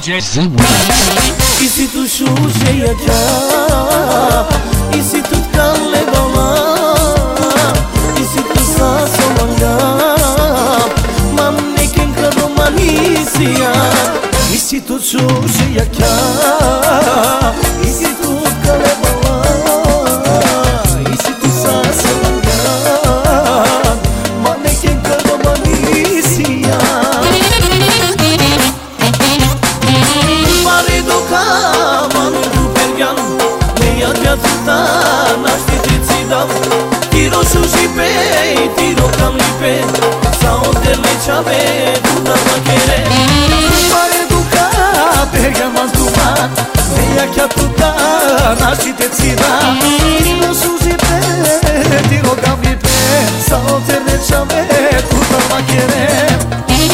DJ Zemunac. I si tu shushë ka, i si tu t'kalle bala, i si tu sa somanga, mam neken ka romanisia. I si tu shushë ka, i si tu t'kalle bala, i si tu sa somanga, mam neken ka romanisia. Tiro sushi tiro camlipe, sao delle chave, tutta macchine. Fare duca, perché mantuma, meia che tutta nascite zida. Tiro sushi tiro camlipe, sao delle chave, tutta macchine.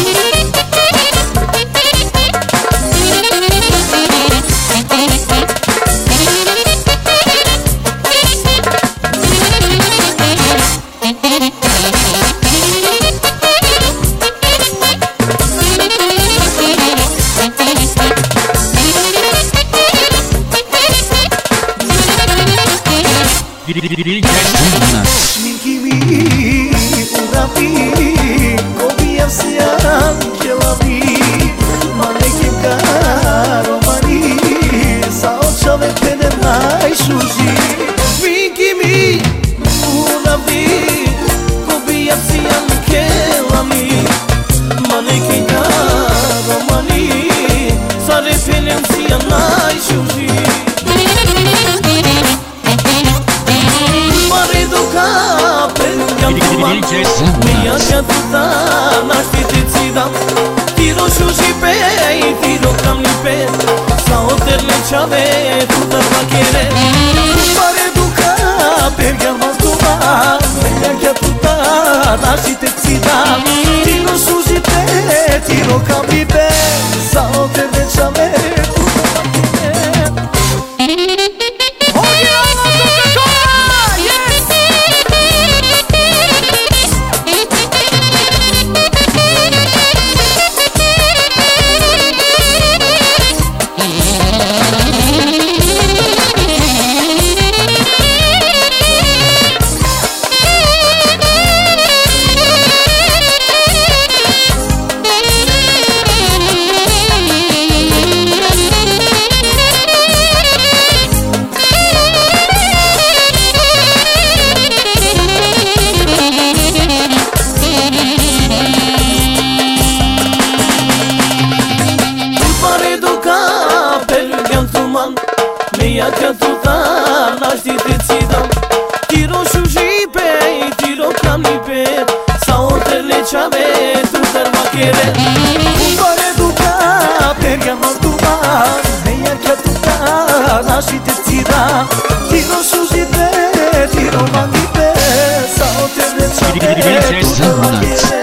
DJ Zemunac. Sminkimi, urapi, kobi afsian kelavi, manekim ka romani, sao chave pene nai shuji. Sminkimi, urapi, kobi afsian kelavi, manekim ka romani, sare pene afsian nai shuji. DJ Zemunac. Mia che tutta nascite zida. Tiro sushi tiro camlipe, sao delle chave, tutta macchine. Fare duca, perché mantuma, mia che tutta nascite zida. Tiro sushi tiro camlipe, sao delle chave, tutta macchine. Meia che tutta nascite zida. Tiro sushi tiro camlipe, sao delle chave, tutta macchine. Fare duca, perché mantuma, meia che tutta nascite zida. Tiro sushi tiro camlipe, sao delle chave, tutta macchine.